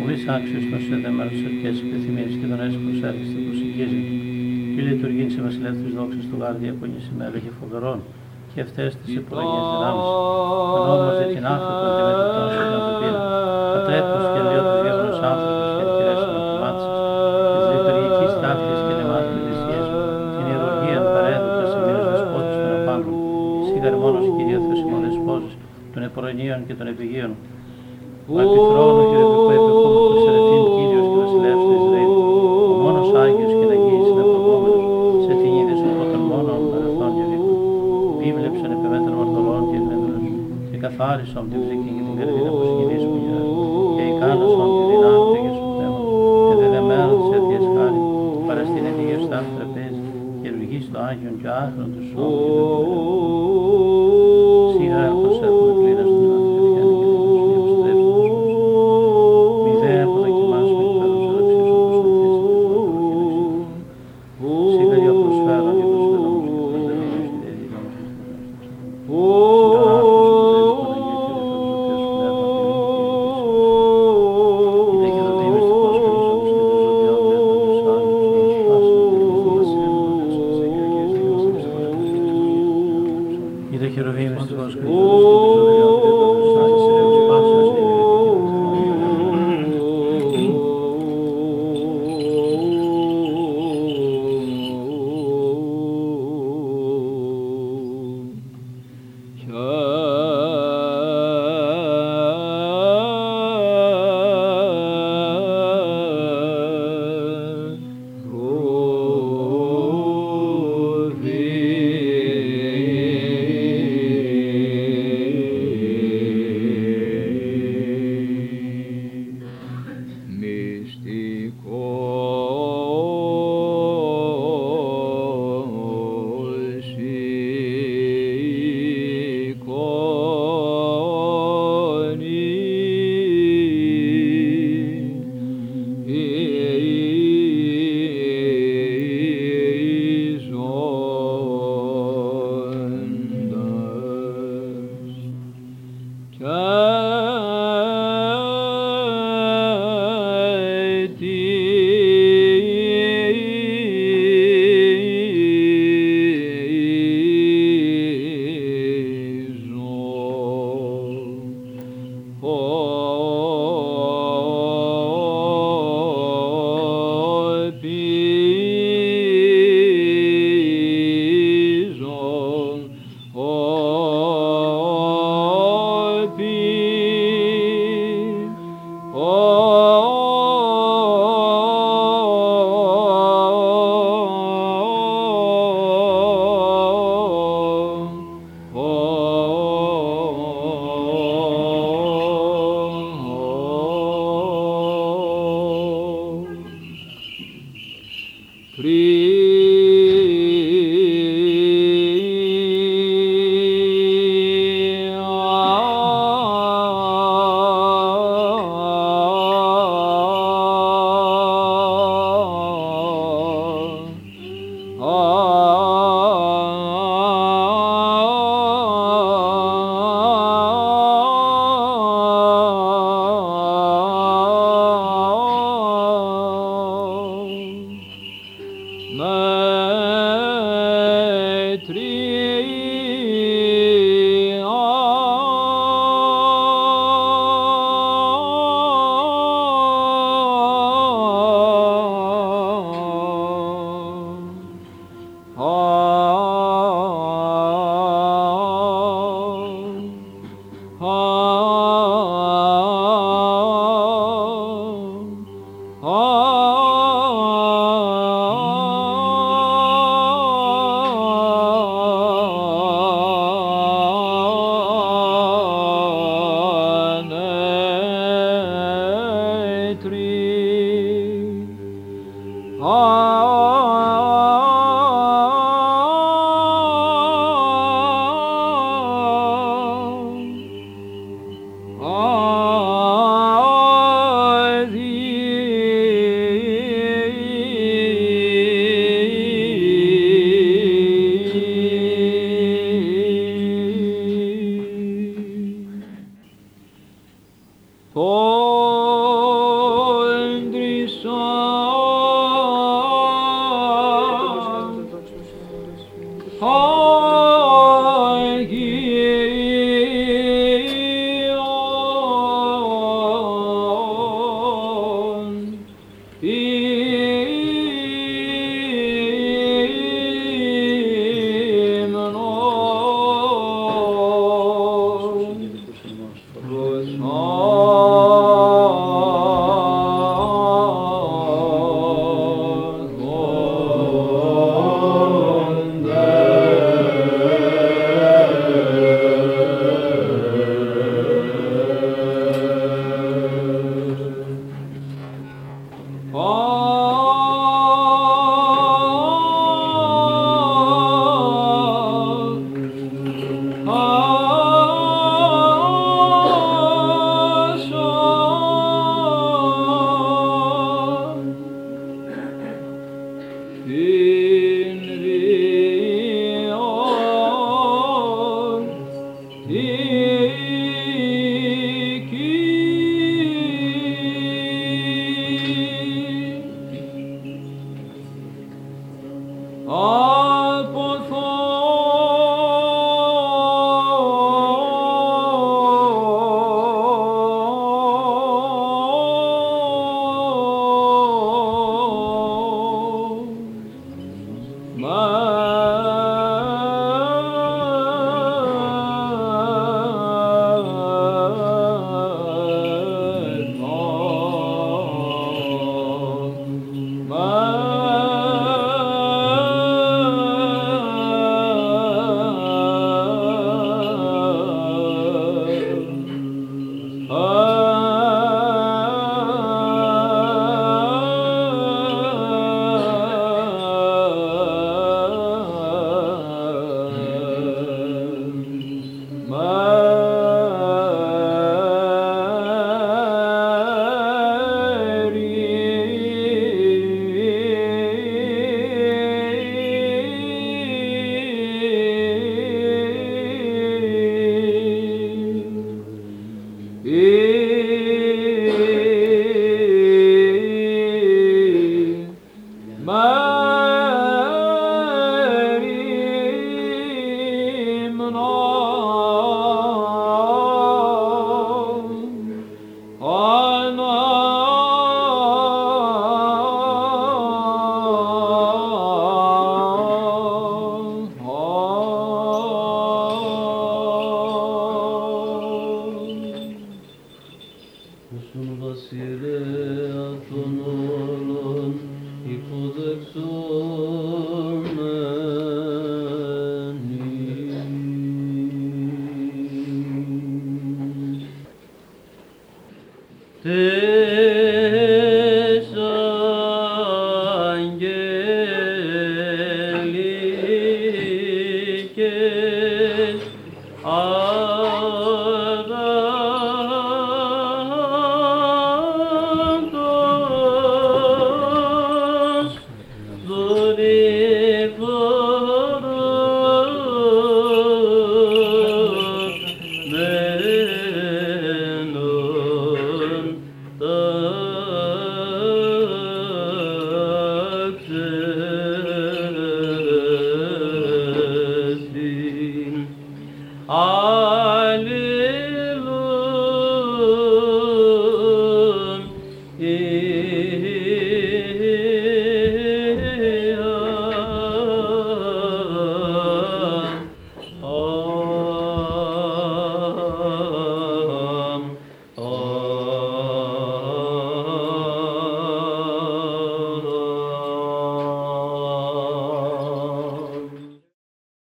Ουδής άξιος των συνδεδεμένων στις αρχές επιθυμίες και τον έσχο προσέρχεστε προσεγγίζει. Η λειτουργήν σε βασιλεύ της δόξης του γάρ διακονήσει με έλεγχη φοβερών και αυτές τις υπολογίες δυνάμεις. Τον όμως δε την άνθρωπον και με την τόση την ανθρωπίνα. Πατρέπτος και αλλιώτος γεύγονος άνθρωπος και αντιρέσιμον κομμάτισης. Της λειτουργικής τάφης και λεμάτων ειδησίες. Την ιερουργίαν παρέδοκα σε μήνες δεσπότης των απάντων. Σίγαρ μόνος Κυρίω Θεός ημών δεσπόζης των επορωνίων και των επιγείων. Ο επιθρόνου χειρουργικού επικόμου Σερεφήν Κύριος και Βασιλεύς του Ισραήλ. Ο μόνος Άγιος και Αγίης συναποδόμενος σε την είδες από τον μόνον παρελθόν και βίκον. Βίβλεψαν επιμέτρων μαρτωλών και ευνέντρων και καθάρισον την ψυχή και την καρδίνα που συγκινήσουν για και ικάνωσον τη δυνάμει του Αγίου Πνεύματος και δεδεμένων της αιτίας χάρη παραστήν εν υγευστάν τραπέζι και λογή στο Άγιον και άχρον του σώμα και του Σίγα έρχος έχουμε κλίνας του Te